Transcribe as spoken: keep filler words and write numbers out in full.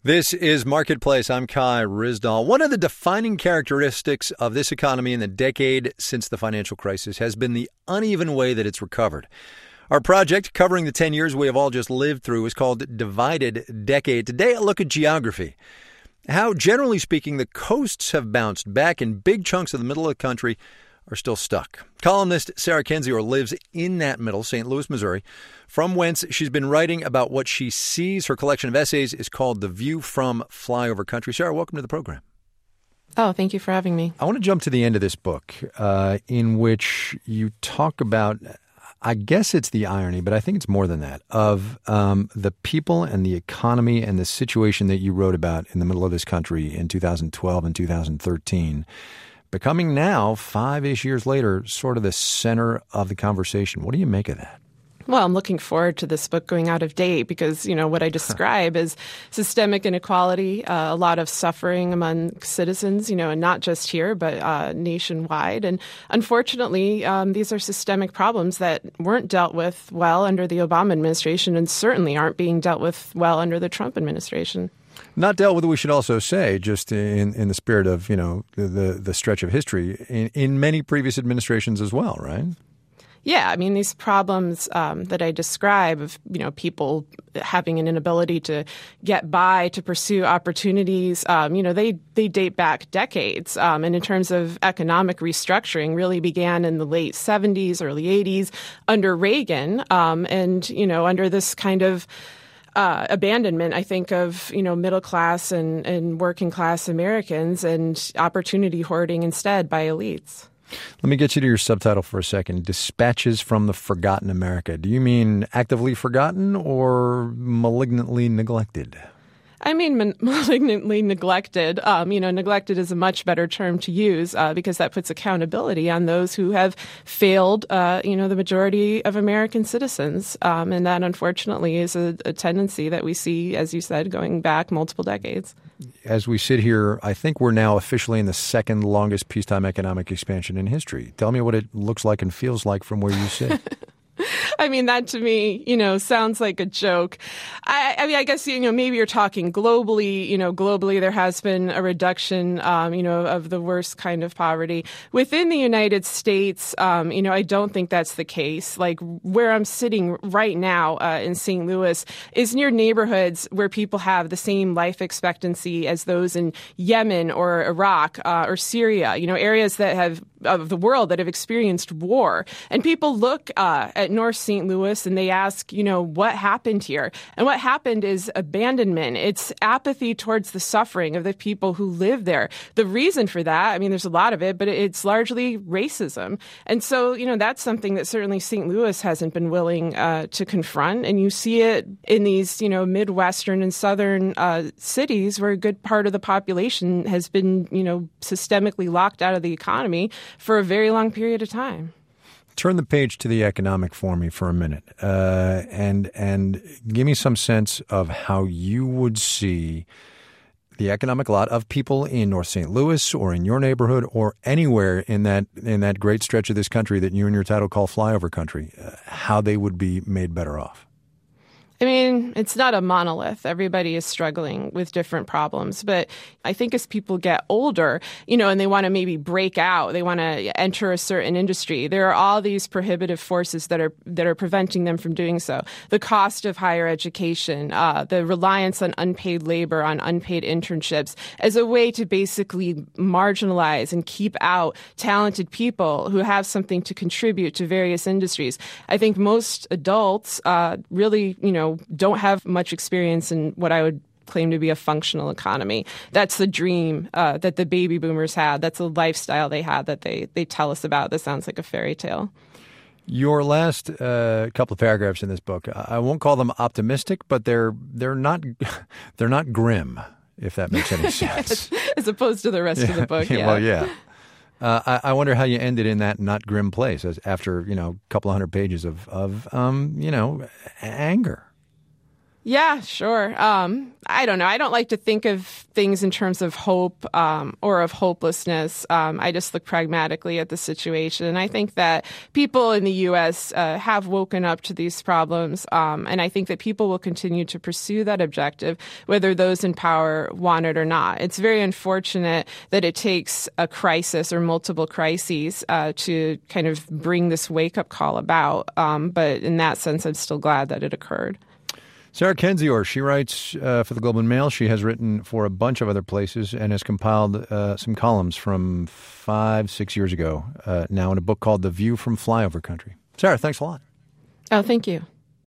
This is Marketplace. I'm Kai Ryssdal. One of the defining characteristics of this economy in the decade since the financial crisis has been the uneven way that it's recovered. Our project, covering the ten years we have all just lived through, is called Divided Decade. Today, a look at geography. How, generally speaking, the coasts have bounced back and big chunks of the middle of the country are still stuck. Columnist Sarah Kendzior lives in that middle, Saint Louis, Missouri, from whence she's been writing about what she sees. Her collection of essays is called The View from Flyover Country. Sarah, welcome to the program. Oh, thank you for having me. I want to jump to the end of this book, uh, in which you talk about, I guess it's the irony, but I think it's more than that, of um, the people and the economy and the situation that you wrote about in the middle of this country in two thousand twelve and two thousand thirteen. Becoming now, five-ish years later, sort of the center of the conversation. What do you make of that? Well, I'm looking forward to this book going out of date because, you know, what I describe is systemic inequality, uh, a lot of suffering among citizens, you know, and not just here, but uh, nationwide. And unfortunately, um, these are systemic problems that weren't dealt with well under the Obama administration and certainly aren't being dealt with well under the Trump administration. Not dealt with, we should also say, just in, in the spirit of, you know, the, the, the stretch of history, in, in many previous administrations as well, right? Yeah, I mean, these problems um, that I describe of, you know, people having an inability to get by, to pursue opportunities, um, you know, they, they date back decades. Um, and in terms of economic restructuring, really began in the late seventies, early eighties under Reagan. Um, and, you know, under this kind of Uh, abandonment, I think, of, you know, middle class and, and working class Americans and opportunity hoarding instead by elites. Let me get you to your subtitle for a second. Dispatches from the Forgotten America. Do you mean actively forgotten or malignantly neglected? I mean, man- malignantly neglected. Um, you know, neglected is a much better term to use uh, because that puts accountability on those who have failed, uh, you know, the majority of American citizens. Um, and that, unfortunately, is a, a tendency that we see, as you said, going back multiple decades. As we sit here, I think we're now officially in the second longest peacetime economic expansion in history. Tell me what it looks like and feels like from where you sit. I mean, that to me, you know, sounds like a joke. I, I mean, I guess, you know, maybe you're talking globally, you know, globally there has been a reduction, um, you know, of the worst kind of poverty. Within the United States, um, you know, I don't think that's the case. Like where I'm sitting right now uh, in Saint Louis is near neighborhoods where people have the same life expectancy as those in Yemen or Iraq uh, or Syria, you know, areas that have of the world that have experienced war. And people look uh, at North Saint Louis and they ask, you know, what happened here? And what happened is abandonment. It's apathy towards the suffering of the people who live there. The reason for that, I mean, there's a lot of it, but it's largely racism. And so, you know, that's something that certainly Saint Louis hasn't been willing uh, to confront. And you see it in these, you know, Midwestern and Southern uh, cities where a good part of the population has been, you know, systemically locked out of the economy for a very long period of time. Turn the page to the economic for me for a minute, uh, and and give me some sense of how you would see the economic lot of people in North Saint Louis or in your neighborhood or anywhere in that in that great stretch of this country that you and your title call Flyover Country, uh, how they would be made better off. I mean, it's not a monolith. Everybody is struggling with different problems. But I think as people get older, you know, and they want to maybe break out, they want to enter a certain industry, there are all these prohibitive forces that are that are preventing them from doing so. The cost of higher education, uh, the reliance on unpaid labor, on unpaid internships as a way to basically marginalize and keep out talented people who have something to contribute to various industries. I think most adults uh, really, you know, don't have much experience in what I would claim to be a functional economy. That's the dream uh, that the baby boomers had. That's the lifestyle they had that they they tell us about. That sounds like a fairy tale. Your last uh, couple of paragraphs in this book, I won't call them optimistic, but they're they're not they're not grim, if that makes any sense. As opposed to the rest yeah. of the book. Yeah. Well, yeah. Uh, I, I wonder how you ended in that not grim place as after, you know, a couple of hundred pages of, of um, you know, anger. Yeah, sure. Um, I don't know. I don't like to think of things in terms of hope um, or of hopelessness. Um, I just look pragmatically at the situation. And I think that people in the U S uh, have woken up to these problems. Um, and I think that people will continue to pursue that objective, whether those in power want it or not. It's very unfortunate that it takes a crisis or multiple crises uh, to kind of bring this wake-up call about. Um, but in that sense, I'm still glad that it occurred. Sarah Kendzior, she writes uh, for the Globe and Mail. She has written for a bunch of other places and has compiled uh, some columns from five, six years ago uh, now in a book called The View from Flyover Country. Sarah, thanks a lot. Oh, thank you.